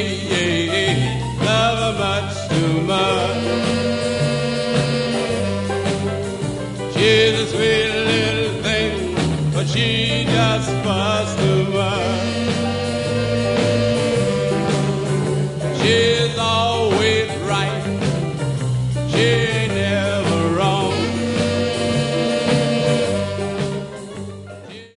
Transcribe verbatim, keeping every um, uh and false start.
love her much too much. She's a sweet little thing, but she just fuss too much.